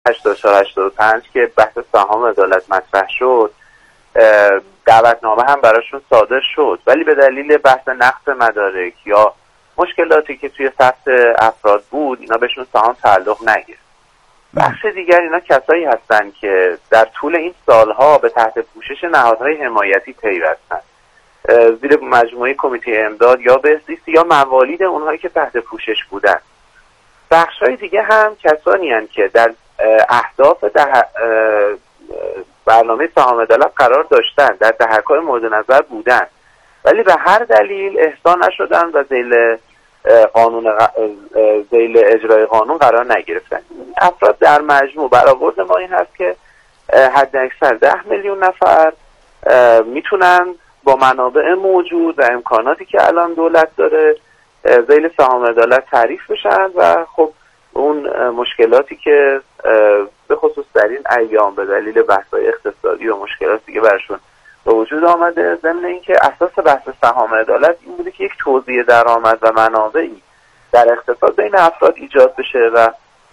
84-85 که بحث سهام عدالت مطرح شد، دعوتنامه هم براشون صادر شد، ولی به دلیل بحث نقص مدارک یا مشکلاتی که توی ثبت افراد بود اینا بهشون سهام تعلق نگرفت. بخش دیگر اینا کسایی هستن که در طول این سالها به تحت پوشش نهادهای حمایتی پیوستن، زیر مجموعه کمیته امداد یا بهزیستی یا موالید اونهایی که تحت پوشش بودن. بخشای دیگه هم کسانی هستند که در اهداف برنامه سهام عدالت قرار داشتن، در دهک‌های مورد نظر بودن، ولی به هر دلیل احضا نشدن و ذیل اجرای قانون قرار نگرفتن. افراد در مجموع برآورد ما این هست که حد اکثر 10 میلیون نفر میتونن با منابع موجود و امکاناتی که الان دولت داره ذیل سهام عدالت تعریف بشن و خب اون مشکلاتی که به خصوص در این ایام به دلیل بحث‌های اقتصادی و مشکلاتی که برشون به وجود آمده، ضمن اینکه اساس بحث سهام عدالت این بوده که یک توزیع درآمد و منابعی در اقتصاد بین افراد ایجاد بشه و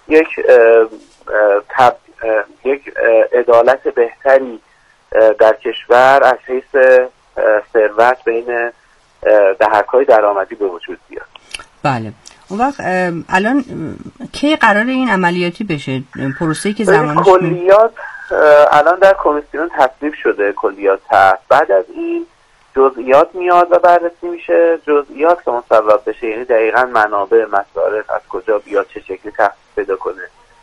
یک عدالت بهتری در کشور از حیث ثروت بین دهک‌های درآمدی به وجود بیاد. بله. اون وقت الان کی قرار این عملیاتی بشه؟ پروسه‌ای که زمانش کلیات الان در کمیسیون تصویب شده، کلیات هست. بعد از این جزئیات میاد و بررسی میشه. جزئیات که مصوب بشه یعنی دقیقاً منابع، مصارف از کجا بیاد، چه شکلی تخصیص پیدا کنه،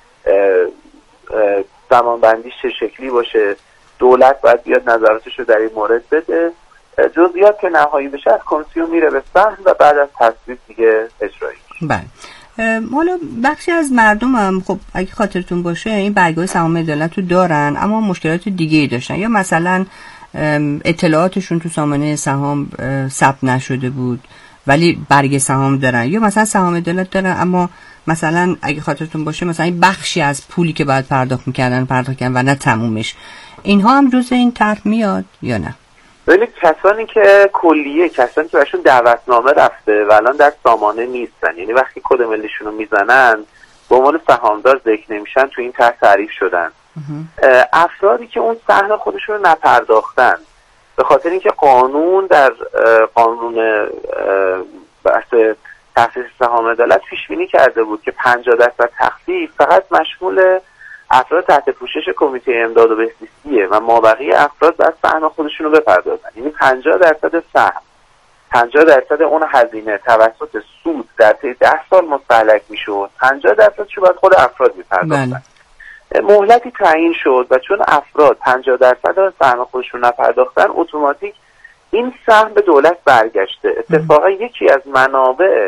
زمانبندیش چه شکلی باشه، دولت باید بیاد نظراتش رو در این مورد بده. جزئیات که نهایی بشه از کمیسیون میره به صحن و بعد از تصویب دیگه اجرایی. بله. حالا بخشی از مردم هم خب اگه خاطرتون باشه این برگای سهام عدالت رو دارن اما مشکلات دیگه‌ای داشتن، یا مثلا اطلاعاتشون تو سامانه سهام ثبت نشده بود ولی برگ سهام دارن، یا مثلا سهام عدالت دارن اما مثلا اگه خاطرتون باشه مثلا این بخشی از پولی که باید پرداخت می‌کردن و نه تمومش. اینها هم جزء این طرح میاد یا نه؟ ببینید کسانی که کلیه، کسانی که براشون دعوتنامه رفته و الان در سامانه نیستن، یعنی وقتی کد ملیشون رو میزنن به عنوان سهامدار ذکر نمیشن، تو این طرح تعریف شدن. افرادی که اون سهم خودشون رو نپرداختن به خاطر اینکه قانون در قانون بحث تخصیص سهام عدالت پیش بینی کرده بود که 50% تخفیف فقط مشمول افراد تحت پوشش کمیته امداد و بهزیستیه و مابقی افراد باید سهم خودشون رو بپردازن. یعنی 50% سهم، 50% اون هزینه توسط سود در طی 10 سال مستهلک میشد، 50% شو باید خود افراد میپردازن. مهلتی تعیین شد و چون افراد 50% سهم خودشون نپرداختن اتوماتیک این سهم به دولت برگشته. اتفاقا یکی از منابع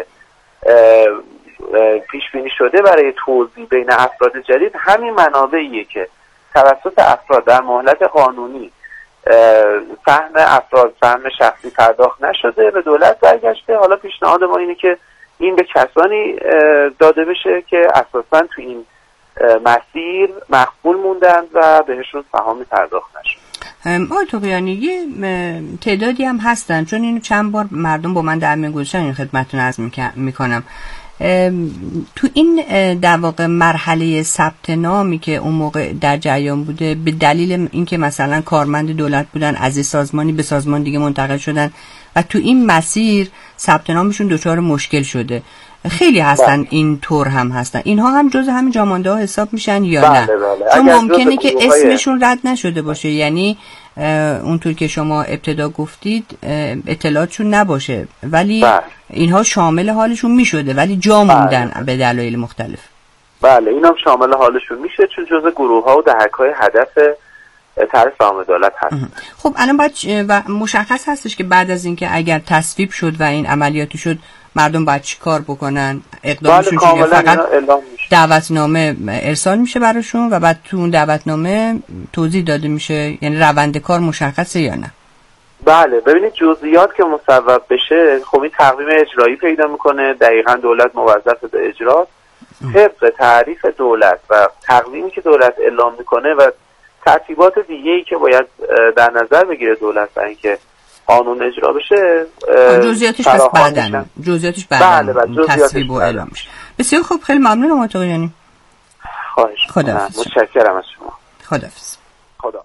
پیش بینی شده برای توزیع بین افراد جدید همین منابعیه که توسط افراد در مهلت قانونی سهم افراد، سهم شخصی پرداخت نشده به دولت برگشته. حالا پیشنهاد ما اینه که این به کسانی داده بشه که اساساً تو این مسیر مقبول موندن و بهشون سهامی پرداخت نشد. آقای توقیانی یه تعدادی هم هستن، چون اینو چند بار مردم با من در میون گذاشتن، این خدمتتون عرض میکنم. تو این در واقع مرحله ثبت نامی که اون موقع در جریان بوده به دلیل اینکه مثلا کارمند دولت بودن از سازمانی به سازمان دیگه منتقل شدن و تو این مسیر ثبت نامشون دچار مشکل شده، خیلی هستن این طور هم هستن. اینها هم جزء همین جامانده ها حساب میشن یا نه؟ چون ممکنه که اسمشون رد نشده باشه، یعنی اونطور که شما ابتدا گفتید اطلاعاتشون نباشه ولی اینها شامل حالشون میشده ولی جا موندن به دلایل مختلف. بله اینم شامل حالشون میشه چون جزء گروه ها و دهک های هدف طرح سهام عدالت هست. خب الان باید و مشخص هستش که بعد از اینکه اگر تصویب شد و این عملیاتی شد مردم باید چی کار بکنن؟ اقدامشون چیه؟ فقط دعوتنامه ارسال میشه براشون و بعد تو اون دعوتنامه توضیح داده میشه، یعنی روند کار مشخصه یا نه؟ بله ببینید جزئیات که مصوب بشه خب این تقویم اجرایی پیدا میکنه، دقیقاً دولت موظف به اجراست طبق تعریف دولت و تقویمی که دولت اعلام میکنه و ترتیبات دیگه‌ای که باید در نظر بگیره دولت برای اینکه قانون اجرا بشه. جزئیاتش پس بعداً تصویب و اعلام میشه. بسیار خوب، خیلی ممنونم آقای توقیانی. خواهش می‌کنم. متشکرم از شما. خداحافظ. خدا.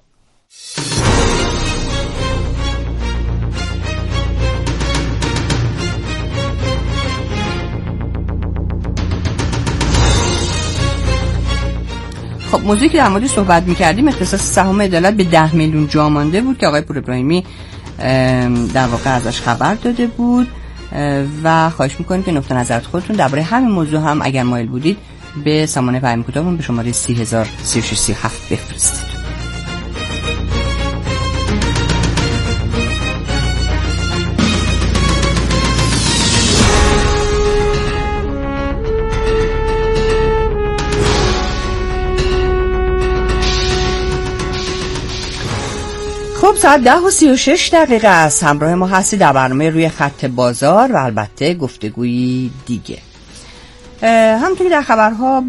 خب موضوعی که در موردش صحبت می‌کردیم اختصاص سهام عدالت به 10 میلیون جا مانده بود که آقای پور ابراهیمی در واقع ازش خبر داده بود و خواهش می‌کنیم که نقطه نظرات خودتون درباره همین موضوع هم اگر مایل بودید به سامانه پیام کوتاهمون به شماره 303637 بفرستید. خب ساعت 10:36 است. همراه ما هستی در برنامه روی خط بازار و البته گفتگویی دیگه. همونطور که در خبرها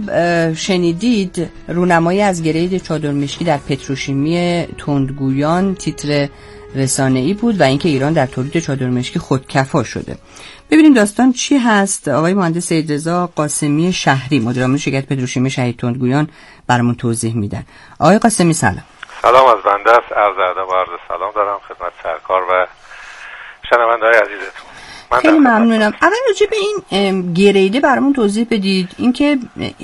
شنیدید رونمایی از گرید چادرمشکی در پتروشیمی تندگویان تیتر رسانه‌ای بود و اینکه ایران در تولید چادرمشکی خودکفا شده. ببینیم داستان چی هست. آقای مهندس سیدرضا قاسمی شهری مدیر عامل شرکت پتروشیمی شهید تندگویان برامون توضیح میدن. آقای قاسمی سلام. سلام از بنده است. عرض ادب و عرض سلام دارم خدمت سرکار و شنونده‌های عزیزتون. خیلی ممنونم. اول راجع به این گریده برامون توضیح بدید. اینکه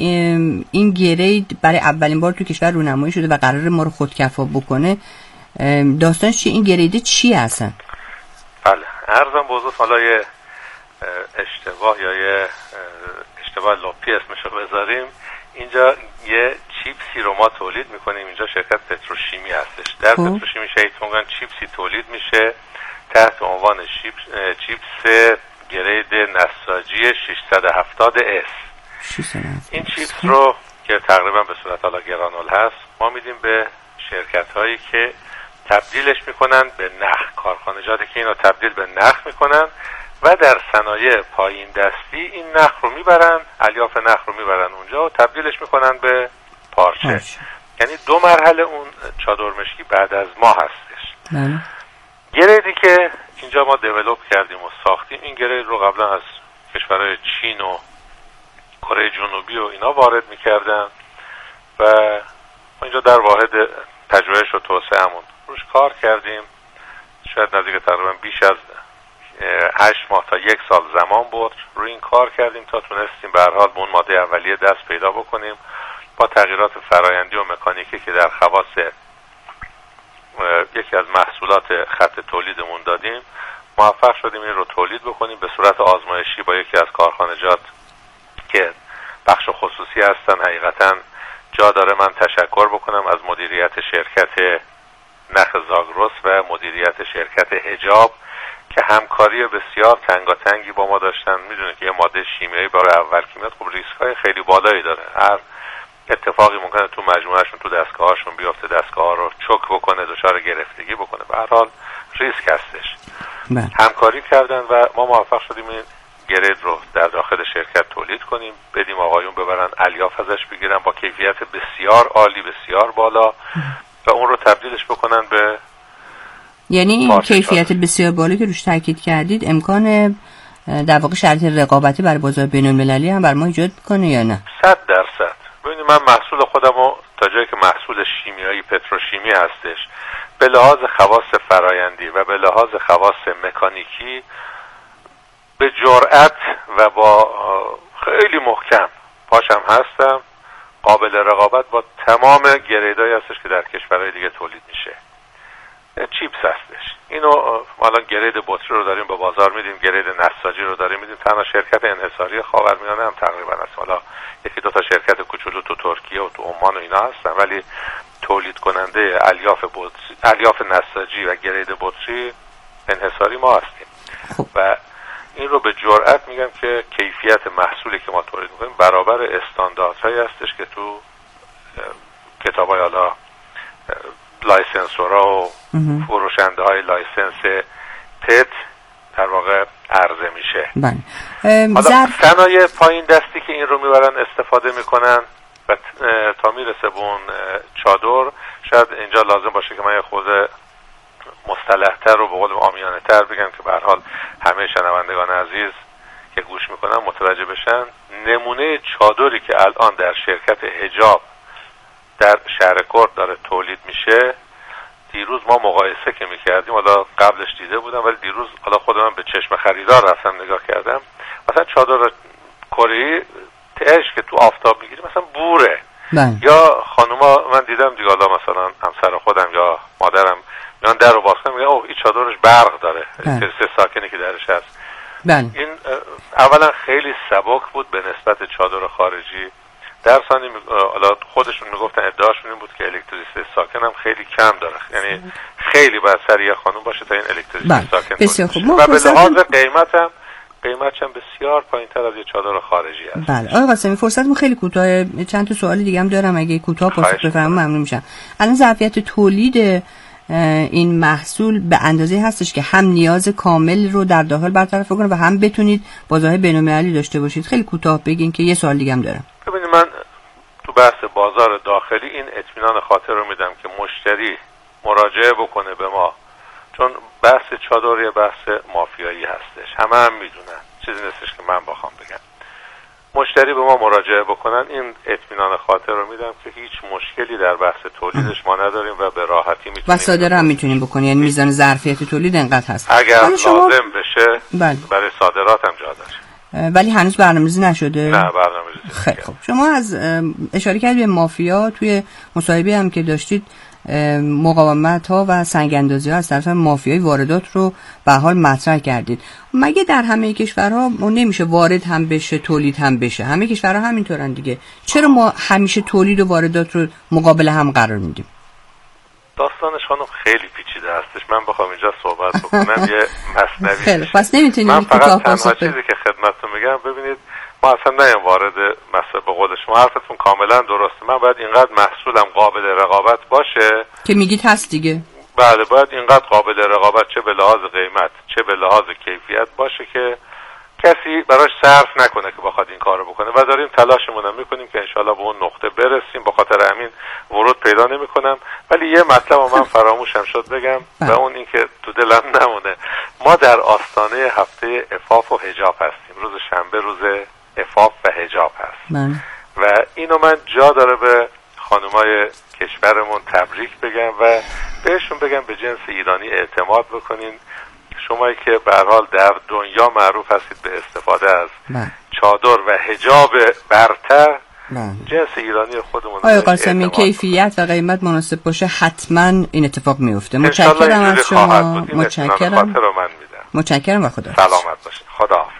این گرید برای اولین بار تو کشور رونمایی شده و قرار ما رو خودکفا بکنه، داستانش چیه؟ این گریده چی هستن؟ بله، عرضم بزرگ حالا یه اشتباه یا یه اشتباه لپی اسمشو بذاریم. اینجا یه چیپسی رو ما تولید میکنیم. اینجا شرکت پتروشیمی هستش. در پتروشیمی شهید تندگویان چیپسی تولید میشه تحت عنوان چیپس گرید نساجی 670S. این چیپس رو که تقریبا به صورت حالا گرانول هست ما میدیم به شرکت هایی که تبدیلش میکنن به نخ، کارخانجاتی که اینو تبدیل به نخ میکنن و در صنایع پایین دستی این نخ رو میبرن، الیاف نخ رو میبرن اونجا و تبدیلش میکنن به پارچه. یعنی 2 مرحله اون چادرمشکی بعد از ما هستش. گریدی که اینجا ما دیولپ کردیم و ساختیم، این گرید رو قبلا از کشورهای چین و کره جنوبی و اینا وارد میکردن و ما اینجا در واحد پژوهش و توسعه‌مون روش کار کردیم. شاید نزدیک تقریبا بیش از 8 ماه تا 1 سال زمان برد روی این کار کردیم تا تونستیم به هر حال به اون ماده اولیه دست پیدا بکنیم. با تغییرات فرآیندی و مکانیکی که در خواص یکی از محصولات خط تولیدمون دادیم موفق شدیم این رو تولید بکنیم به صورت آزمایشی با یکی از کارخانجات که بخش خصوصی هستن. حقیقتا جا داره من تشکر بکنم از مدیریت شرکت نخ زاگرس و مدیریت شرکت حجاب که همکاری بسیار تنگاتنگی با ما داشتن. میدونه که یه ماده شیمیایی برای اول که میاد خب ریسک‌های خیلی بالایی داره. هر اتفاقی ممکنه تو مجموعهشون تو دستگاهاشون بیفته، دستگاه رو چک بکنه، دچار گرفتگی بکنه. به هر حال ریسک هستش. همکاری کردن و ما موفق شدیم این گرید رو در داخل شرکت تولید کنیم، بدیم آقایون ببرن الیاف ازش بگیرن با کیفیت بسیار عالی، بسیار بالا و اون رو تبدیلش بکنن به یعنی این کیفیت بسیار بالا که روش تاکید کردید امکان در واقع شرط رقابتی برای بازار بین‌المللی هم بر ما ایجاد کنه یا نه؟ 100%. ببینید من محصول خودمو تا جایی که محصول شیمیایی پتروشیمی هستش به لحاظ خواص فرایندی و به لحاظ خواص مکانیکی به جرأت و با خیلی محکم پاشم هستم. قابل رقابت با تمام گریدایی هستش که در کشورهای دیگه تولید میشه. چیپس هستش. اینو الان گرید بطری رو داریم به بازار میدیم، گرید نساجی رو داریم میدیم. تنها شرکت انحصاری خاورمیانه هم تقریبا است. حالا یکی دو تا شرکت کوچولو تو ترکیه و تو عمان و اینا هستن ولی تولید کننده الیاف نساجی و گرید بطری انحصاری ما هستیم. و این رو به جرئت میگم که کیفیت محصولی که ما تولید میکنیم برابر استانداردهایی هستش که تو کتابای حالا لایسنسورا و فروشنده های لایسنس تت در واقع عرضه میشه. حالا صنایع پایین دستی که این رو میبرن استفاده میکنن و تا میرسه به اون چادر. شاید اینجا لازم باشه که من یه خورده مصطلح‌تر و به قول عامیانه تر بگم که به هر حال همه شنوندگان عزیز که گوش میکنن متوجه بشن. نمونه چادری که الان در شرکت حجاب در شهر کرد داره تولید میشه. دیروز ما مقایسه که میکردیم، حالا قبلش دیده بودم ولی دیروز حالا خودم به چشم خریدار رفتم نگاه کردم، مثلا چادر کره تهش که تو آفتاب میگیری مثلا بوره. یا خانوما من دیدم دیگه، حالا مثلا همسر خودم یا مادرم میان در رو باز کنن میگن اوه این چادرش برق داره، سه ساکنی که درش هست. این اولا خیلی سبک بود به نسبت چادر خارجی. در ثانی حالا خودشون میگفتن ادعاشون این بود که الکتریسیته ساکن هم خیلی کم داره، یعنی خیلی باید سر یه خانم باشه تا این الکتریسیته ساکن بسیار خوب. و به لحاظ قیمتش هم بسیار پایین‌تر از یه چادر خارجی است. بله آقای قاسمی فرصتمون خیلی کوتاه، چند تا سوال دیگه هم دارم، اگه کوتاه پاسخ بفرمایید ممنون میشم. الان ظرفیت تولید این محصول به اندازه هستش که هم نیاز کامل رو در داخل برطرف کنه و هم بتونید بازار بین‌المللی داشته باشید؟ خیلی کوتاه بگین که یه سوال دیگه هم دارم. ببینید من تو بحث بازار داخلی این اطمینان خاطر رو میدم که مشتری مراجعه بکنه به ما، چون بحث چادر یه بحث مافیایی هستش، همه میدونن، چیزی نیستش که من بخوام بگم. مشتری به ما مراجعه بکنن، این اطمینان خاطر رو میدم که هیچ مشکلی در بحث تولیدش ما نداریم و به راحتی میتونیم و صادره هم میتونیم بکنیم، یعنی میزان ظرفیت تولید انقدر هست. اگر لازم بشه برای صادرات هم جا داره. ولی هنوز برنامه‌ریزی نشده؟ نه برنامه‌ریزی خیلی خوب. شما از اشاره کردید به مافیا، توی مصاحبه هم که داشتید مقاومت ها و سنگ اندازی ها از طرف مافیای واردات رو به حال مطرح کردید. مگه در همه کشورها نمیشه وارد هم بشه تولید هم بشه؟ همه کشورها همینطورن دیگه، چرا ما همیشه تولید و واردات رو مقابل هم قرار میدیم؟ داستانش خانم خیلی پیچیده هستش، من بخوام اینجا صحبت بکنم یه مثنوی خیلی پس نمیتونیم. من فقط تنها چیزی که خدمتتون میگم، ببینید ما اصلا نیم وارد مثلا به قول شما حرفتون کاملا درسته، من باید اینقدر محصولم قابل رقابت باشه که میگید هست دیگه. بله باید اینقدر قابل رقابت چه به لحاظ قیمت چه به لحاظ کیفیت باشه که کسی براش صرف نکنه که بخواد این کارو بکنه و داریم تلاشمون هم میکنیم که انشالله به اون نقطه برسیم. به خاطر همین ورود پیدا نمیکنم، ولی یه مطلب من فراموشم شد بگم و اون این که تو دلم نمونه، ما در آستانه هفته عفاف و حجاب هستیم، روز شنبه روز عفاف و حجاب هست و اینو من جا داره به خانمای کشورمون تبریک بگم و بهشون بگم به جنس ایرانی اعتماد بکنین. شمایی که به هر حال در دنیا معروف هستید به استفاده از چادر و حجاب برتر، جنس ایرانی خودمون. آقای قاسمی کیفیت و قیمت مناسب باشه حتما این اتفاق میفته. متشکرم از شما. متشکرم و خدا سلامت باشید. خدا حافظ.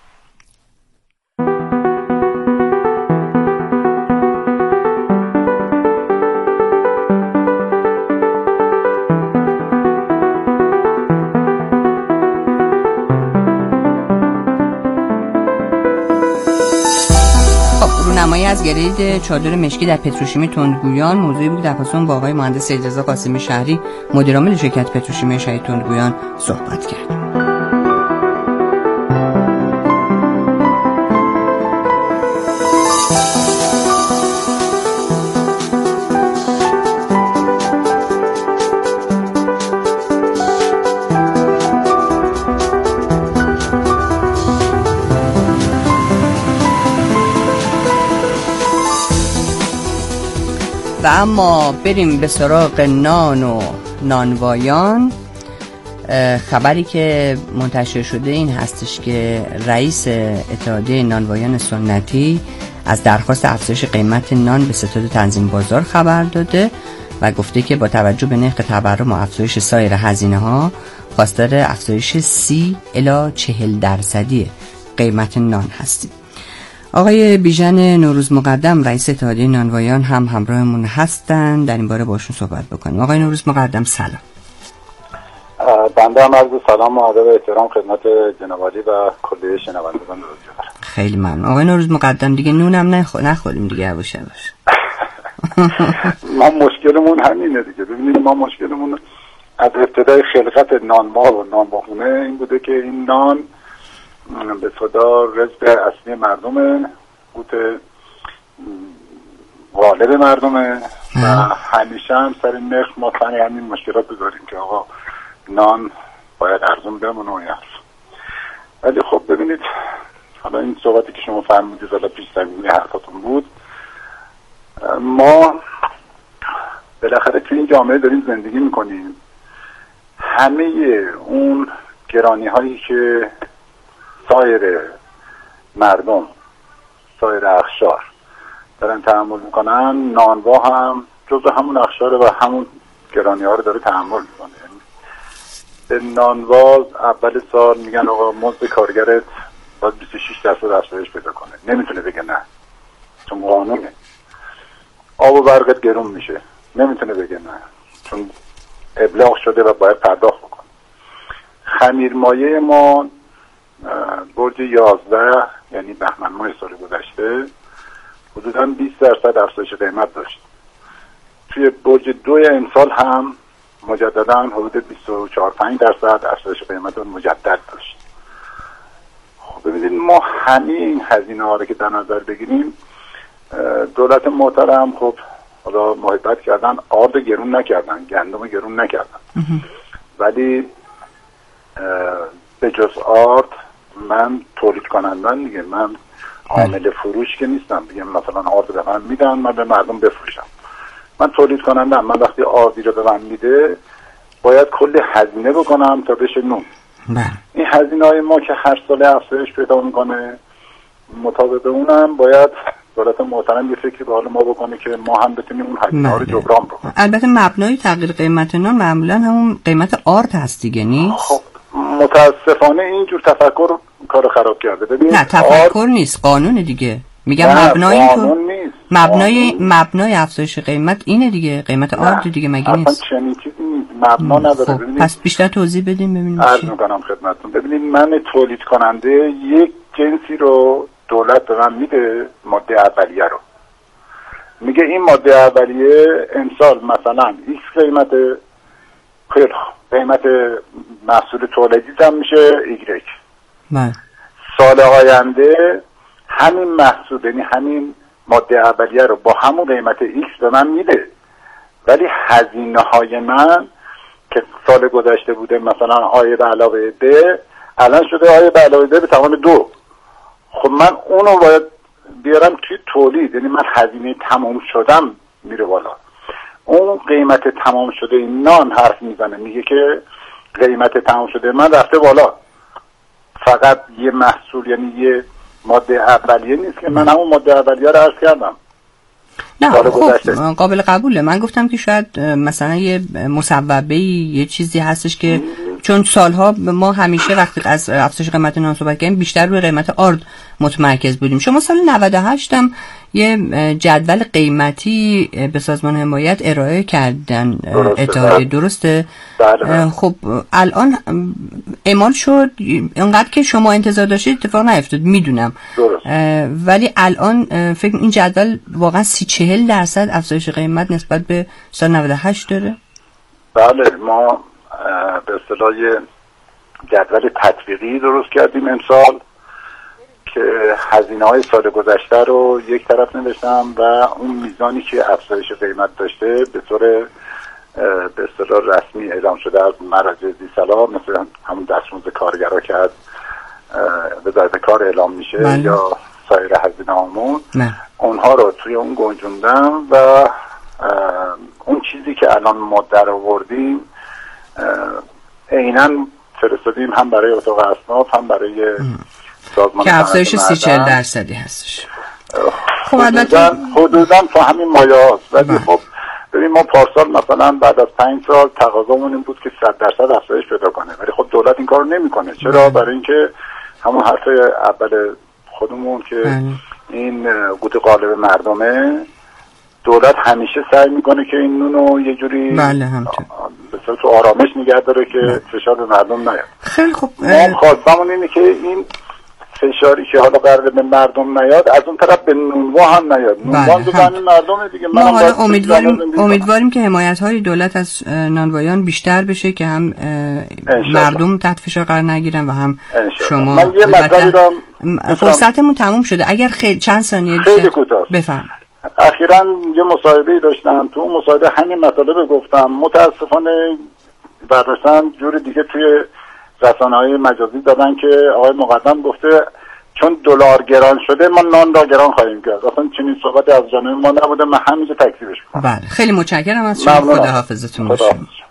نمایی از گرید چادر مشکی در پتروشیمی تندگویان موضوعی بود در پاسخ با آقای مهندس سیدرضا قاسمی شهری مدیر عامل شرکت پتروشیمی شهری تندگویان صحبت کرد. و اما بریم به سراغ نان و نانوایان. خبری که منتشر شده این هستش که رئیس اتحادیه نانوایان سنتی از درخواست افزایش قیمت نان به ستاد تنظیم بازار خبر داده و گفته که با توجه به نرخ تورم و افزایش سایر هزینه ها خواستار افزایش 30 الی 40% قیمت نان هستیم. آقای بیژن نوروز مقدم رئیس اتحادیه نانوایان هم همراهمون هستن، در این باره باشون صحبت بکنیم. آقای نوروز مقدم سلام. بنده هم عرض سلام و ادب و احترام خدمت جناب عالی و کلیه شنوندگان رادیو دارم. خیلی ممنون. آقای نوروز مقدم دیگه نونم نخوریم دیگه یواش یواش. ما مشکلمون همینه دیگه. ببینید ما مشکلمون از ابتدای خلقت نانمار و نانباخونه این بوده که این نان به صدا رزق اصلی مردمه، قوت غالب مردمه و همیشه هم سر نرخ ما سعی همین مشکلات بذاریم که آقا نان باید ارزون بمونه و یه. ولی خب ببینید حالا این صحبتی که شما فرمودید حالا پیش زمینه حرفاتون بود، ما بالاخره توی این جامعه داریم زندگی میکنیم. همه اون گرانی هایی که سایر مردم، سایر اقشار دارن تحمل میکنن، نانوا هم جزو همون اقشاره و همون گرانی ها رو داره تحمل میکنه. یعنی به نانوا اول سال میگن آقا مزد کارگرت باید 26% افزایش پیدا کنه، نمیتونه بگه نه چون قانونه. آب و برقت گرون میشه، نمیتونه بگه نه چون ابلاغ شده و باید پرداخت بکنه. خمیرمایه ما برج 11 یعنی بهمن ماه سال گذشته حدوداً 20% افزایش قیمت داشت. توی برج 2 امسال هم مجدداً حدود 24-25% افزایش قیمت مجدد داشت. خب ببینید ما همه این هزینه ها رو که در نظر بگیریم، دولت محترم خب حالا محبت کردن، آرد گرون نکردن، گندم گرون نکردن، ولی به جز آرد من تولید کنندم دیگه، من عامل فروش که نیستم بگم مثلا آرد به من میدن من به مردم بفروشم. من تولید کنندم. من وقتی آردی رو به من میده باید کلی هزینه بکنم تا بشه نون. این هزینه های ما که هر ساله افزایش پیدا میکنه، مطابق اونم باید دولت محترم یه فکری به حال ما بکنه که ما هم بتونیم اون هزینه ها رو جبران بکنیم. البته مبنای تغییر قیمت نان معمولا همون قیمت آرد هست دیگه نیست؟ خب متاسفانه اینجور تفکر کارو خراب کرده. ببین نه تفکر نیست، قانون دیگه. میگم مبنای اینطور نیست. مبنای افزایش قیمت اینه دیگه، قیمت آرد دیگه مگه نیست؟ اصلا چنین چیزی نیست، مبنا نداره. خب پس بیشتر توضیح بدیم ببینیم عرض میکنم خدمتتون. ببینید من تولید کننده یک جنسی رو دولت به من میده، ماده اولیه رو میگه این ماده اولیه امسال مثلا ایکس قیمت، خیلی قیمت محصول تولیدی هم میشه ایگرگ. سال آینده همین محصول یعنی همین ماده اولیه رو با همون قیمت ایکس به من میده، ولی هزینه های من که سال گذشته بوده مثلا آی به علاوه د، الان شده آی به علاوه د به توان 2. خب من اونو باید بیارم توی تولید، یعنی من هزینه تمام شدم میره بالا. اون قیمت تمام شده این نان حرف میزنه، میگه که قیمت تمام شده من رفته بالا. فقط یه محصول یعنی یه ماده اولیه نیست که من همون ماده اولیه رو عرض کردم. نه خب قابل قبوله. من گفتم که شاید مثلا یه مصوبه‌ای یه چیزی هستش که چون سالها ما همیشه وقتی از افزایش قیمت نان صحبت کردیم بیشتر روی قیمت آرد متمرکز بودیم. شما سال 98 هم یه جدول قیمتی به سازمان حمایت ارائه کردن، اتحادیه، درسته؟ خب الان اعمال شد، اینقدر که شما انتظار داشتید اتفاق نیفتاد میدونم، ولی الان فکر این جدول واقعا 30-40% افزایش قیمت نسبت به سال 98 داره؟ بله ما به اصطلاح جدول تطبیقی درست کردیم امسال که هزینه‌های سال گذشته رو یک طرف نوشتم و اون میزانی که افزایش قیمت داشته به طور به اصطلاح رسمی اعلام شده از مراجع ذی‌صلاح، مثلا همون دستمزد کارگرا که از وزارت کار اعلام میشه یا سایر هزینه‌هامون، اونها رو توی اون گنجوندم و اون چیزی که الان ما در آوردیم عیناً فرستادیم هم برای اتاق اصناف هم برای سازمان که افزایش 30-40% هستش. خب حدوداً تا همین مایه هست. ولی خب ببین ما پارسال مثلا بعد از 5 سال تقاضامون این بود که 100% افزایش پیدا کنه، ولی خب دولت این کارو نمیکنه. چرا؟ برای اینکه همون حرف اول خودمون که این قوت قالب مردمه، دولت همیشه سعی میکنه که این نونو یه جوری به صورت تو آرامش نگه داره که فشار به مردم نیاد. خیلی خوب. ما خواستمون اینه که این فشاری که حالا قراره به مردم نیاد از اون طرف به نونوا هم نیاد. نونوا تو همین مردمه دیگه. ما حالا امیدواریم که حمایت‌های دولت از نانوایان بیشتر بشه که هم مردم تحت فشار قرار نگیرن و هم شما. من یه مطلبی رو فرصتمون تموم شده. اگر چند ثانیه خیلی کوتاه بفرمایید. اخیراً یه مصاحبه‌ای داشتم، تو اون مصاحبه همین مطالب گفتم. متاسفانه برداشتن جور دیگه توی رسانه‌های مجازی دادن که آقای مقدم گفته چون دلار گران شده ما نان را گران خواهیم کرد. اصلا چنین صحبتی از جانب ما نبوده، من همینجا تکذیبش کنم. بله خیلی متشکرم از شما. خداحافظتون باشه.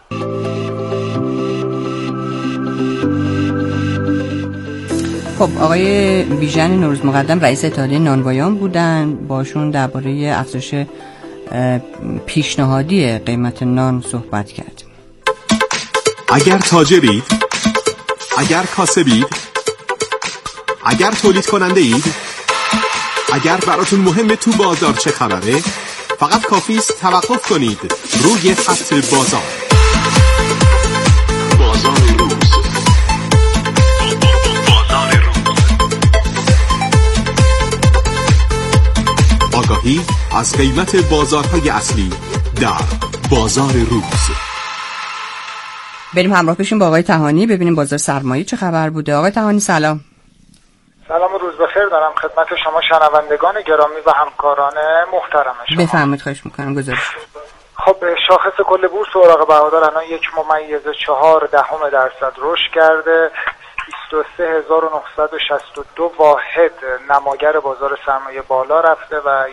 خب آقای بیژن نوروز مقدم رئیس اتحادیه نانوایان بودن، باشون درباره افزایش پیشنهادی قیمت نان صحبت کردیم. اگر تاجرید، اگر کاسبید، اگر تولید کننده اید، اگر براتون مهمه تو بازار چه خبره، فقط کافی است توقف کنید روی خط بازار. بازار روز. آگاهی از قیمت بازارهای اصلی در بازار روز. بریم همراه بشیم با آقای طحانی ببینیم بازار سرمایه چه خبر بوده. آقای طحانی سلام. سلام و روز بخیر دارم خدمت شما شنوندگان گرامی و همکاران محترم شما. بفرمایید خواهش میکنم گزارش. خب شاخص کل بورس اوراق بهادار الان 1.4% رشد کرده. 23962 واحد نماگر بازار سرمایه بالا رفته و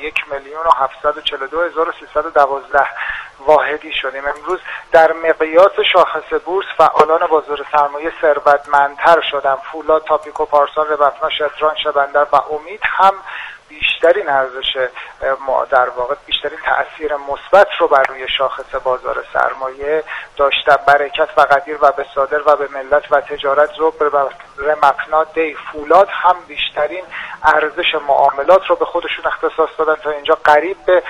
1,742,312 واحدی شدیم. امروز در مقیاس شاخص بورس فعالان بازار سرمایه ثروتمندتر شدن. فولاد، تاپیکو، پارسال، ربطنا، شتران، شبندر و امید هم بیشترین ارزش در واقع بیشترین تأثیر مثبت رو بر روی شاخص بازار سرمایه داشته. برکت و قدیر و بصادر و به ملت و تجارت، زبر و رمقنا، دی، فولاد هم بیشترین ارزش معاملات رو به خودشون اختصاص دادن تا اینجا قریب به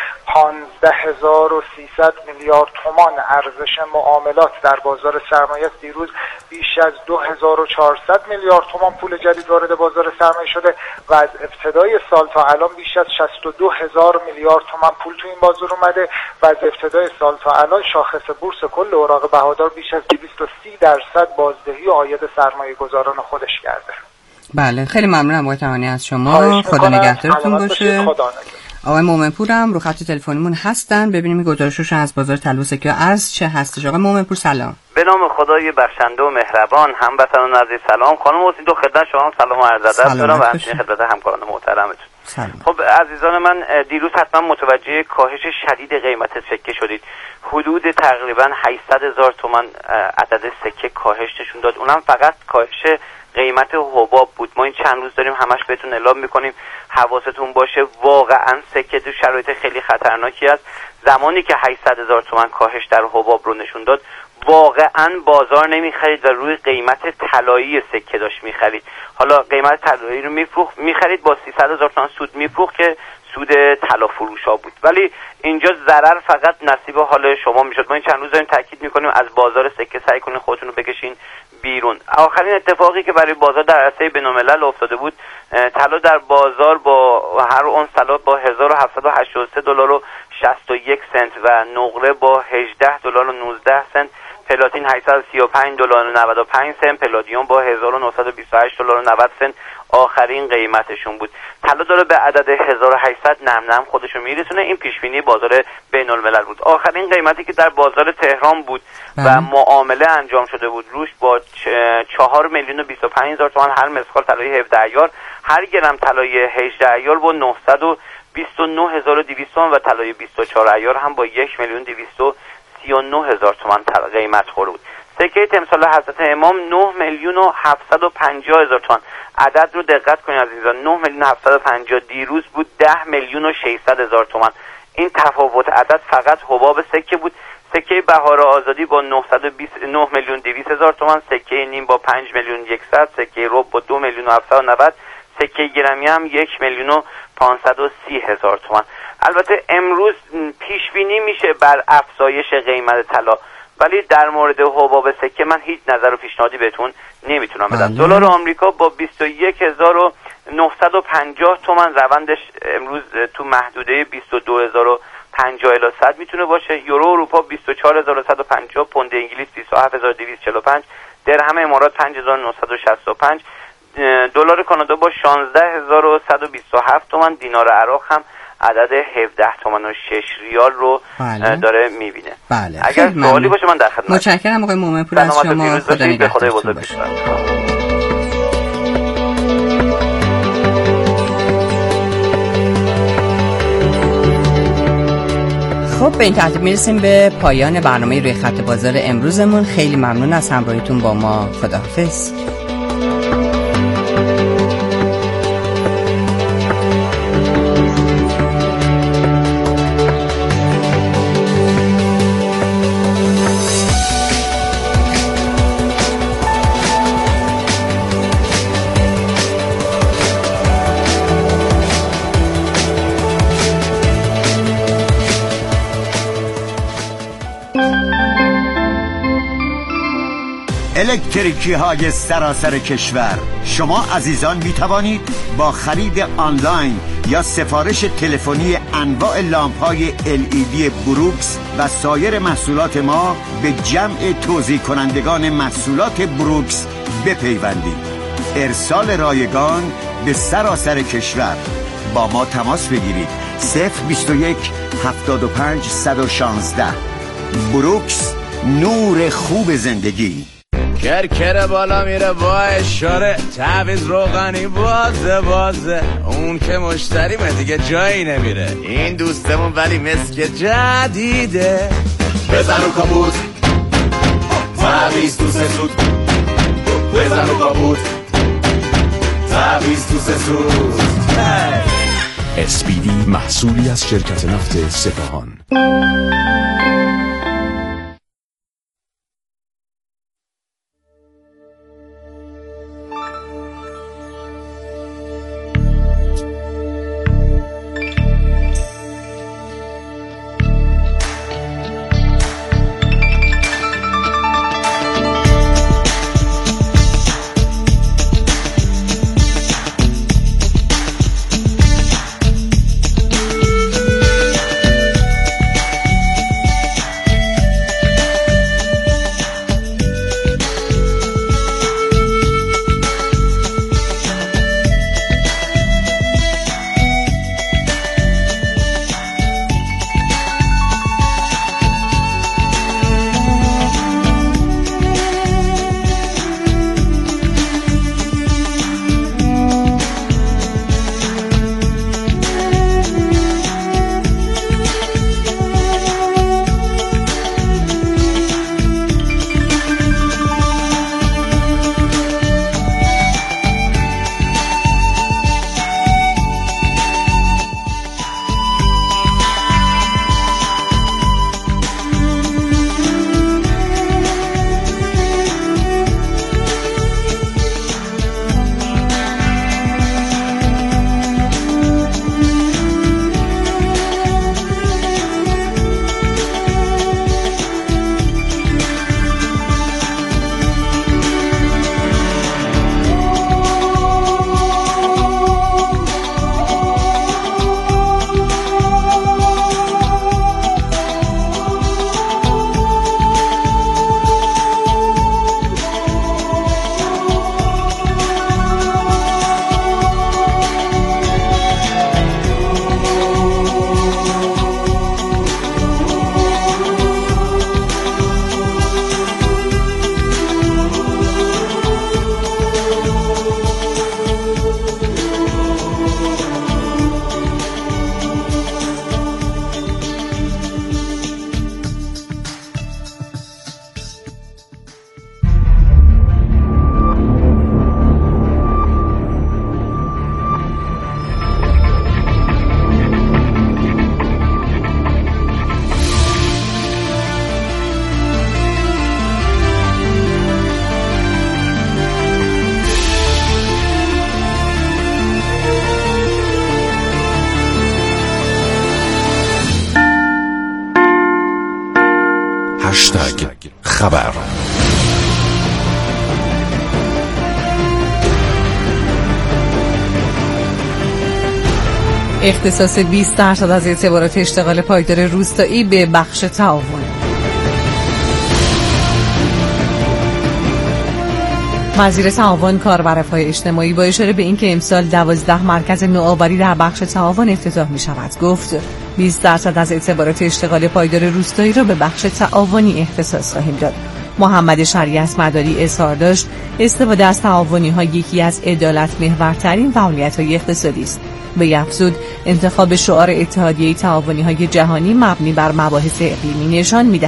15300 میلیارد تومان ارزش معاملات در بازار سرمایه است. دیروز بیش از 2400 میلیارد تومان پول جدید وارد بازار سرمایه شده و از ابتدای سال تا الان بیش از 62000 میلیارد تومان پول تو این بازار اومده و از ابتدای سال تا الان شاخص بورس کل اوراق بهادار بیش از 230% بازدهی و عاید سرمایه گذاران خودش کرده. بله خیلی ممنونم آقای طحانی از شما. خدا نگهدارتون باشه. آقای مومنپور هم رو خط تلفنیمون هستن، ببینیم گزارششون از بازار طلا و سکه ارز چه هستش. آقای مومنپور سلام. به نام خدای بخشنده و مهربان. هموطنان عزیز سلام. خانم حسین دو خدمت شما سلام و عرض ادب دارم و همچنین خدمت همکاران محترمتون. خب عزیزان من، دیروز حتما متوجه کاهش شدید قیمت سکه شدید. حدود تقریبا 800,000 تومان عدد سکه کاهش نشون داد. اونم فقط کاهش قیمت حباب بود. ما این چند روز داریم همش بهتون اعلام میکنیم حواستون باشه، واقعا سکه تو شرایط خیلی خطرناکی است. زمانی که 800,000 تومان کاهش در حباب رو نشون داد، واقعا بازار نمیخرید و روی قیمت طلایی سکه داشت میخرید. حالا قیمت طلایی رو میخرید با 300,000 تومان سود میفروخت که سود طلا فروشا بود، ولی اینجا ضرر فقط نصیب حال شما میشد. ما این چند روز داریم تاکید میکنیم از بازار سکه سعی کنین خودتون رو بکشین بیرون. آخرین اتفاقی که برای بازار در عرصه بین‌الملل افتاده بود، طلا در بازار با هر اونس طلا با 1783 دلار و 61 سنت و نقره با 18 دلار و 19 سنت، پلاتین 835 دلار و 95 سنت، پلادیوم با 1928 دلار و 90 سنت آخرین قیمتشون بود. طلا داره به عدد 1800 نرم نرم خودشو میرسونه. این پیشبینی بازار بین‌الملل بود. آخرین قیمتی که در بازار تهران بود و معامله انجام شده بود روش با 4,025,000 تومان هر مسخال طلای 17 عیار، هر گرم طلای 18 عیار با 929,200 تومان و طلای 24 عیار هم با 1,239,000 تومان قیمت خورده بود. سکه تمثال حضرت امام 9,750,000 تومان. عدد رو دقت کنید عزیزان، 9,750 دیروز بود 10,600,000 تومان. این تفاوت عدد فقط حباب سکه بود. سکه بهار آزادی با 9,200,000 تومان، سکه نیم با 5,100,000، سکه ربع با 2,790,000، سکه گرمی هم 1,530,000 تومان. البته امروز پیش بینی میشه بر افزایش قیمت طلا، ولی در مورد حباب سکه من هیچ نظر و پیشنهادی بهتون نمیتونم بدم. دلار آمریکا با 21,950 تومان روندش امروز تو محدوده 22,050 الی 100 میتونه باشه. یورو اروپا 24,150، پوند انگلیس 27,245، درهم امارات 5,965، دلار کانادا با 16,127 تومان، دینار عراق هم عدد 17 تومان و 6 ریال رو داره میبینه. بله. اگر سوالی باشه من در خدمت. متشکرم آقای مومنپور از شما. خدا نگهدارتون باشه. خب به این ترتیب میرسیم به پایان برنامه روی خط بازار امروزمون. خیلی ممنون از همراهیتون با ما. خداحافظ. الکتریکی های سراسر کشور، شما عزیزان می توانید با خرید آنلاین یا سفارش تلفنی انواع لامپ های LED بروکس و سایر محصولات ما به جمع توزیع کنندگان محصولات بروکس بپیوندید. ارسال رایگان به سراسر کشور. با ما تماس بگیرید 021 75 116. بروکس، نور خوب زندگی. کرکر بالا میره با اشاره، تعویض روغنی بازه اون که مشتریمه دیگه جایی نمیره. این دوستمون ولی مسک جدیده. بزن رو کابوت، تعویض تو سسود. بزن رو کابوت، تعویض تو سسود. SPD محصولی از شرکت نفت سپاهان. خبر. اختصاص 20% از اعتبارات اشتغال پایدار روستایی به بخش تعاون. وزیر تعاون، کار و رفاه اجتماعی با اشاره به اینکه امسال 12 مرکز نوآوری در بخش تعاون افتتاح می شود گفت 20% از اعتبارات اشتغال پایدار روستایی را به بخش تعاونی اختصاص خواهیم داد. محمد شریعت مداری اظهار داشت استفاده از تعاونی ها یکی از عدالت محورترین فعالیت‌های اقتصادی است. و افزود انتخاب شعار اتحادیه تعاونی‌های جهانی مبنی بر مباحث اقلیمی نشان می‌دهد